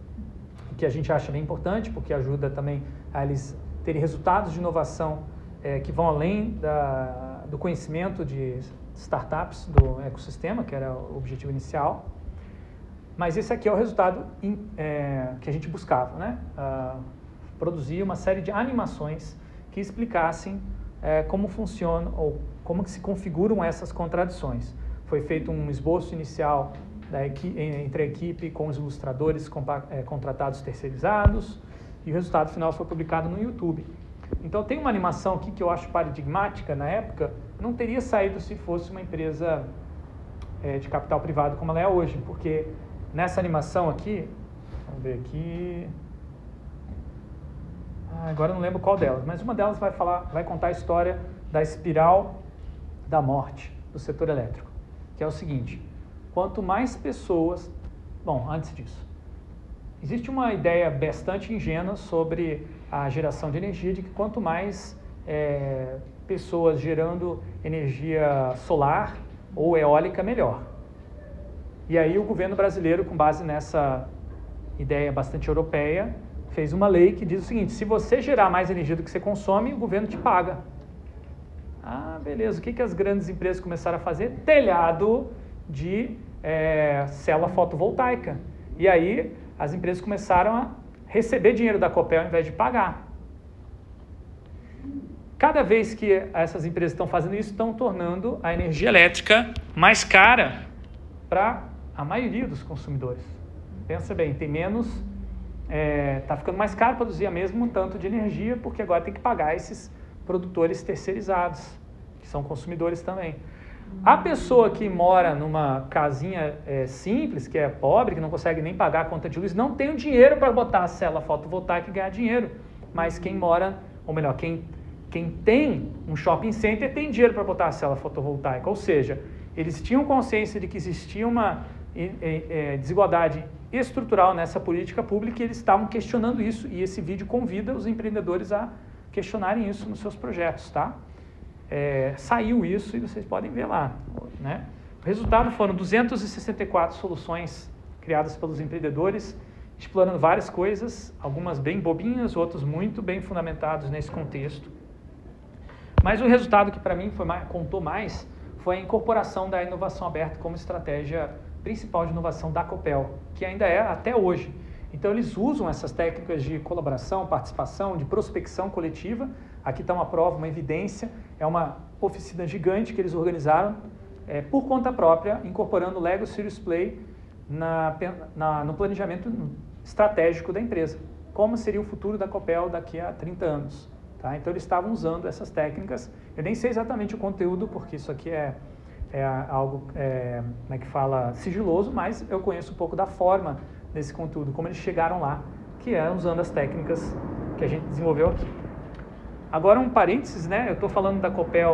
A: o que a gente acha bem importante, porque ajuda também a eles terem resultados de inovação que vão além do conhecimento de startups do ecossistema, que era o objetivo inicial. Mas esse aqui é o resultado que a gente buscava, né? Produzir uma série de animações que explicassem como funcionam ou como que se configuram essas contradições. Foi feito um esboço inicial entre a equipe com os ilustradores contratados terceirizados, e o resultado final foi publicado no YouTube. Então tem uma animação aqui que eu acho paradigmática na época, não teria saído se fosse uma empresa de capital privado como ela é hoje, porque nessa animação aqui, vamos ver aqui, agora eu não lembro qual delas, mas uma delas vai contar a história da espiral da morte do setor elétrico, que é o seguinte: quanto mais pessoas... Bom, antes disso, existe uma ideia bastante ingênua sobre a geração de energia, de que quanto mais pessoas gerando energia solar ou eólica, melhor. E aí o governo brasileiro, com base nessa ideia bastante europeia, fez uma lei que diz o seguinte: se você gerar mais energia do que você consome, o governo te paga. Ah, beleza. O que as grandes empresas começaram a fazer? Telhado de célula fotovoltaica. E aí as empresas começaram a receber dinheiro da Copel ao invés de pagar. Cada vez que essas empresas estão fazendo isso, estão tornando a energia elétrica mais cara para a maioria dos consumidores. Pensa bem, tem menos... Está ficando mais caro produzir o mesmo tanto de energia, porque agora tem que pagar esses produtores terceirizados, que são consumidores também. A pessoa que mora numa casinha simples, que é pobre, que não consegue nem pagar a conta de luz, não tem o dinheiro para botar a célula fotovoltaica e ganhar dinheiro. Mas quem mora, ou melhor, quem tem um shopping center tem dinheiro para botar a célula fotovoltaica. Ou seja, eles tinham consciência de que existia uma desigualdade estrutural nessa política pública, e eles estavam questionando isso, e esse vídeo convida os empreendedores a questionarem isso nos seus projetos, tá? Saiu isso e vocês podem ver lá, né? O resultado foram 264 soluções criadas pelos empreendedores, explorando várias coisas, algumas bem bobinhas, outros muito bem fundamentados nesse contexto. Mas o resultado que para mim contou mais foi a incorporação da inovação aberta como estratégia principal de inovação da Copel, que ainda é até hoje. Então eles usam essas técnicas de colaboração, participação, de prospecção coletiva. Aqui está uma prova, uma evidência, é uma oficina gigante que eles organizaram por conta própria, incorporando o Lego Serious Play no planejamento estratégico da empresa. Como seria o futuro da Copel daqui a 30 anos. Tá? Então eles estavam usando essas técnicas. Eu nem sei exatamente o conteúdo, porque isso aqui é algo, como é que fala, sigiloso, mas eu conheço um pouco da forma desse conteúdo, como eles chegaram lá, que é usando as técnicas que a gente desenvolveu aqui. Agora um parênteses, né? Eu estou falando da Copel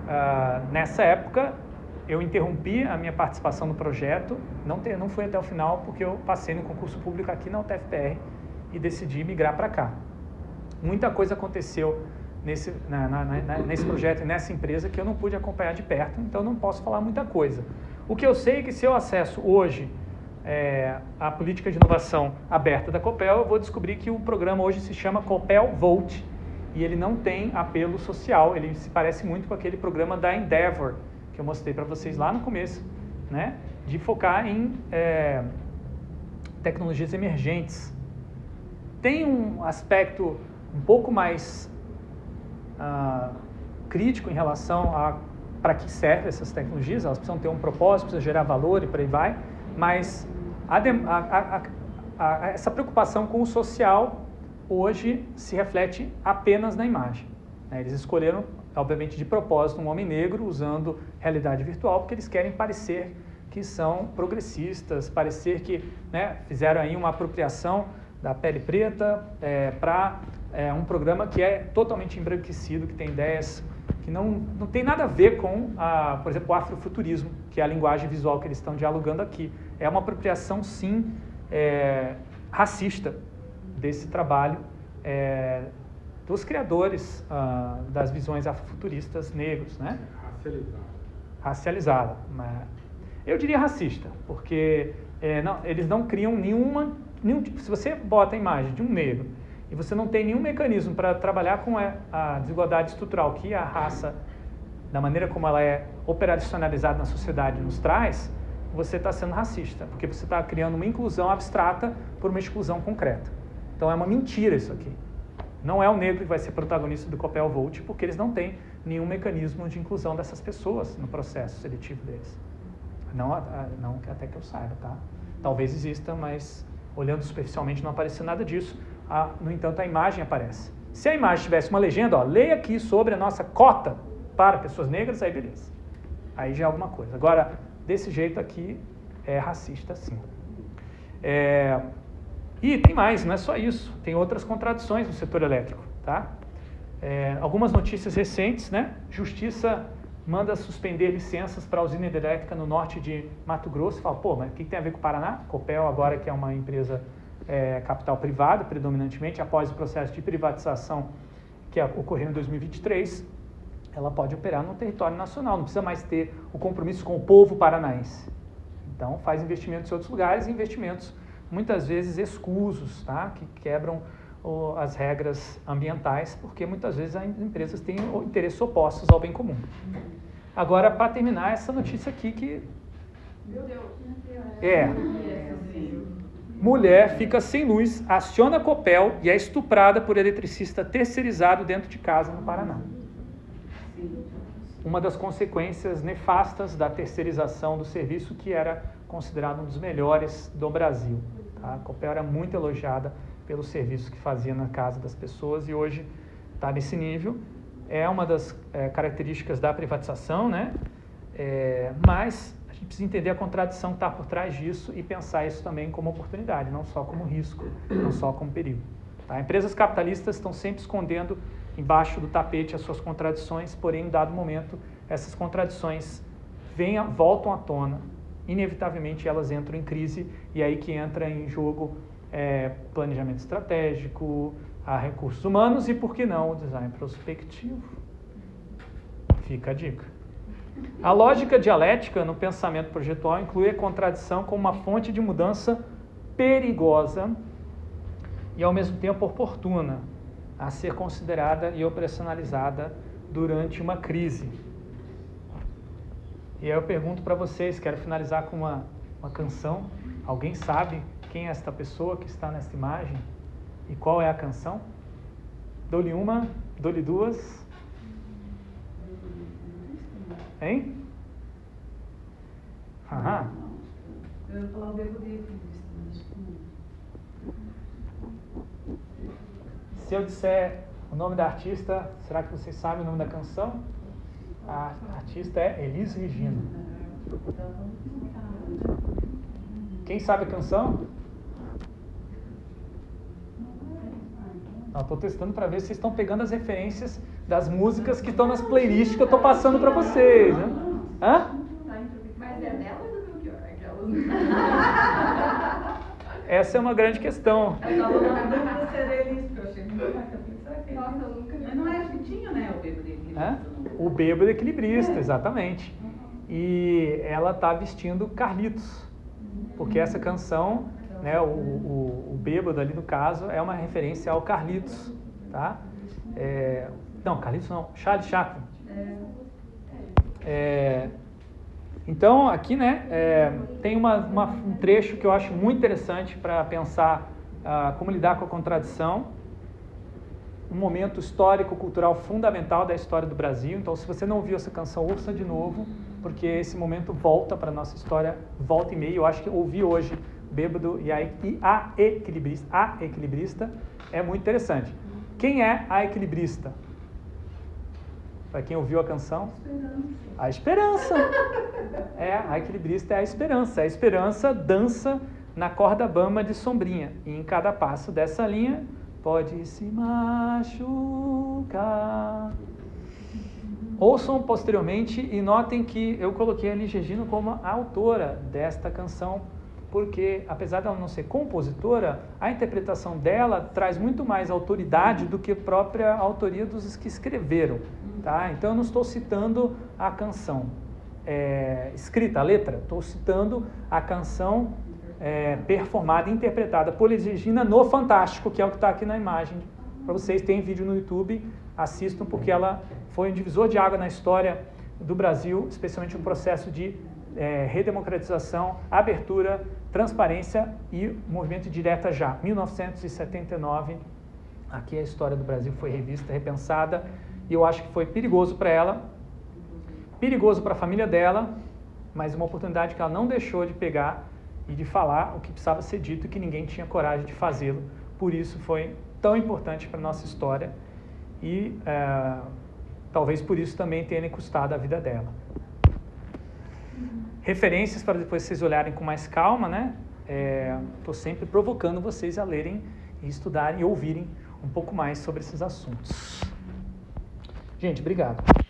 A: nessa época, eu interrompi a minha participação no projeto, não fui até o final, porque eu passei no concurso público aqui na UTFPR e decidi migrar para cá. Muita coisa aconteceu nesse projeto e nessa empresa que eu não pude acompanhar de perto, então não posso falar muita coisa. O que eu sei é que se eu acesso hoje a política de inovação aberta da Copel, eu vou descobrir que o programa hoje se chama Copel Volt e ele não tem apelo social, ele se parece muito com aquele programa da Endeavor, que eu mostrei para vocês lá no começo, né? De focar em tecnologias emergentes. Tem um aspecto um pouco mais crítico em relação a para que servem essas tecnologias, elas precisam ter um propósito, precisam gerar valor e por aí vai, mas essa preocupação com o social hoje se reflete apenas na imagem. Eles escolheram, obviamente, de propósito, um homem negro usando realidade virtual, porque eles querem parecer que são progressistas, parecer que fizeram aí uma apropriação da pele preta para um programa que é totalmente embranquecido, que tem ideias que não tem nada a ver com, por exemplo, o afrofuturismo, que é a linguagem visual que eles estão dialogando aqui. É uma apropriação, sim, racista desse trabalho dos criadores das visões afrofuturistas negros, né? Racializada. Eu diria racista, porque eles não criam se você bota a imagem de um negro e você não tem nenhum mecanismo para trabalhar com a desigualdade estrutural que a raça, da maneira como ela é operacionalizada na sociedade, nos traz, você está sendo racista, porque você está criando uma inclusão abstrata por uma exclusão concreta. Então é uma mentira isso aqui. Não é o negro que vai ser protagonista do Copel Volt, porque eles não têm nenhum mecanismo de inclusão dessas pessoas no processo seletivo deles. Não até que eu saiba, tá? Talvez exista, mas olhando superficialmente não apareceu nada disso. No entanto, a imagem aparece. Se a imagem tivesse uma legenda, leia aqui sobre a nossa cota para pessoas negras, aí beleza. Aí já é alguma coisa. Agora, desse jeito aqui, é racista sim. E tem mais, não é só isso. Tem outras contradições no setor elétrico, tá? Algumas notícias recentes, né? Justiça manda suspender licenças para a usina hidrelétrica no norte de Mato Grosso. Fala, pô, mas o que tem a ver com o Paraná? Copel agora, que é uma empresa capital privada, predominantemente, após o processo de privatização que ocorreu em 2023, ela pode operar no território nacional, não precisa mais ter o compromisso com o povo paranaense. Então, faz investimentos em outros lugares, investimentos muitas vezes escusos, tá? Que quebram as regras ambientais, porque muitas vezes as empresas têm interesses opostos ao bem comum. Agora, para terminar, essa notícia aqui que...
B: Meu Deus.
A: Mulher fica sem luz, aciona a Copel e é estuprada por eletricista terceirizado dentro de casa no Paraná. Uma das consequências nefastas da terceirização do serviço, que era considerado um dos melhores do Brasil. Tá? A Copel era muito elogiada pelo serviço que fazia na casa das pessoas e hoje está nesse nível. É uma das características da privatização, né? Mas a gente precisa entender a contradição que está por trás disso e pensar isso também como oportunidade, não só como risco, não só como perigo. Tá? Empresas capitalistas estão sempre escondendo embaixo do tapete as suas contradições, porém, em dado momento, essas contradições voltam à tona, inevitavelmente elas entram em crise, e aí que entra em jogo planejamento estratégico, recursos humanos e, por que não, o design prospectivo. Fica a dica. A lógica dialética no pensamento projetual inclui a contradição como uma fonte de mudança perigosa e, ao mesmo tempo, oportuna a ser considerada e operacionalizada durante uma crise. E aí eu pergunto para vocês, quero finalizar com uma canção. Alguém sabe quem é esta pessoa que está nesta imagem? E qual é a canção? Dou-lhe uma, dou-lhe duas. Hein? Aham.
C: Eu ia falar o Beco de...
A: Se eu disser o nome da artista, será que vocês sabem o nome da canção? A artista é Elis Regina. Quem sabe a canção? Não, estou testando para ver se vocês estão pegando as referências das músicas que estão nas playlists que eu estou passando para vocês. Né? Hã?
B: Mas é dela ou do Belchior?
A: Essa é uma grande questão.
C: Eu estava na dúvida se era eles, porque eu achei muito bacana.
B: Nossa, eu nunca vi.
C: Mas não é Jutinho, né? O bêbado equilibrista.
A: O bêbado equilibrista, exatamente. E ela está vestindo Carlitos, porque essa canção, né, o bêbado ali no caso, é uma referência ao Carlitos, tá? Não, Carlitos não, Charlie Chaplin. Então, aqui, né, tem um trecho que eu acho muito interessante para pensar como lidar com a contradição. Um momento histórico-cultural fundamental da história do Brasil. Então, se você não ouviu essa canção, ouça de novo, porque esse momento volta para a nossa história, volta e meia. Eu acho que ouvi hoje Bêbado e a Equilibrista é muito interessante. Quem é a Equilibrista? Para quem ouviu a canção? A Esperança. A Equilibrista é a Esperança. A Esperança dança na corda bamba de Sombrinha. E em cada passo dessa linha, pode se machucar. Ouçam posteriormente e notem que eu coloquei a Elis Regina como a autora desta canção, porque apesar dela não ser compositora, a interpretação dela traz muito mais autoridade do que a própria autoria dos que escreveram. Tá? Então eu não estou citando a canção escrita, a letra, estou citando a canção performada, interpretada por Elis Regina no Fantástico, que é o que está aqui na imagem. Para vocês, tem vídeo no YouTube, assistam, porque ela foi um divisor de água na história do Brasil, especialmente no processo de redemocratização, abertura, transparência e movimento direta já. 1979, aqui a história do Brasil foi revista, repensada, e eu acho que foi perigoso para ela, perigoso para a família dela, mas uma oportunidade que ela não deixou de pegar e de falar o que precisava ser dito e que ninguém tinha coragem de fazê-lo. Por isso foi tão importante para a nossa história e talvez por isso também tenha custado a vida dela. Referências para depois vocês olharem com mais calma, né? Estou sempre provocando vocês a lerem e estudarem e ouvirem um pouco mais sobre esses assuntos. Gente, obrigado.